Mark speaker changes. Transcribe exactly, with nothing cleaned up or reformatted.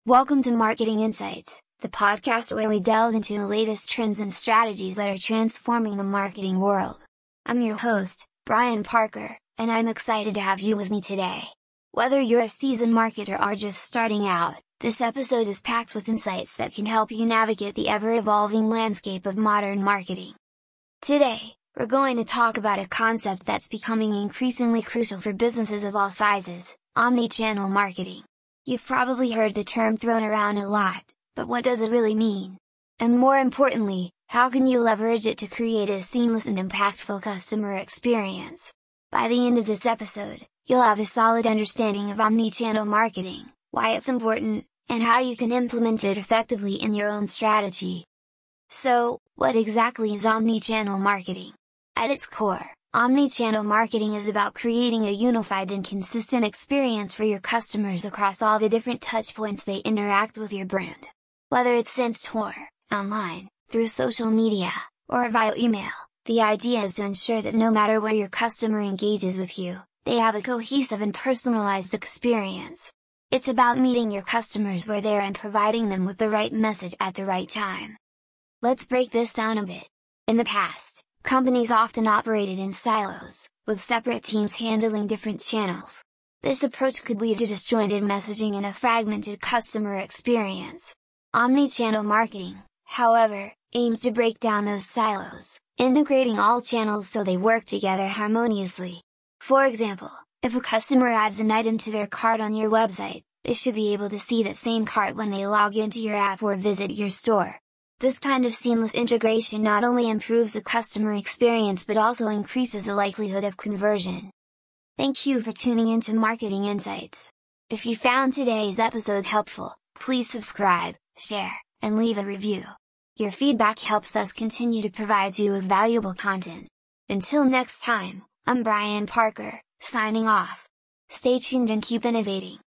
Speaker 1: Welcome to Marketing Insights, the podcast where we delve into the latest trends and strategies that are transforming the marketing world. I'm your host, Brian Parker, and I'm excited to have you with me today. Whether you're a seasoned marketer or just starting out, this episode is packed with insights that can help you navigate the ever-evolving landscape of modern marketing. Today, we're going to talk about a concept that's becoming increasingly crucial for businesses of all sizes: omnichannel marketing. You've probably heard the term thrown around a lot, but what does it really mean? And more importantly, how can you leverage it to create a seamless and impactful customer experience? By the end of this episode, you'll have a solid understanding of omnichannel marketing, why it's important, and how you can implement it effectively in your own strategy. So, what exactly is omnichannel marketing? At its core, omnichannel marketing is about creating a unified and consistent experience for your customers across all the different touchpoints they interact with your brand. Whether it's in-store, online, through social media, or via email, the idea is to ensure that no matter where your customer engages with you, they have a cohesive and personalized experience. It's about meeting your customers where they are and providing them with the right message at the right time. Let's break this down a bit. In the past, companies often operated in silos, with separate teams handling different channels. This approach could lead to disjointed messaging and a fragmented customer experience. Omnichannel marketing, however, aims to break down those silos, integrating all channels so they work together harmoniously. For example, if a customer adds an item to their cart on your website, they should be able to see that same cart when they log into your app or visit your store. This kind of seamless integration not only improves the customer experience but also increases the likelihood of conversion. Thank you for tuning into Marketing Insights. If you found today's episode helpful, please subscribe, share, and leave a review. Your feedback helps us continue to provide you with valuable content. Until next time, I'm Brian Parker, signing off. Stay tuned and keep innovating.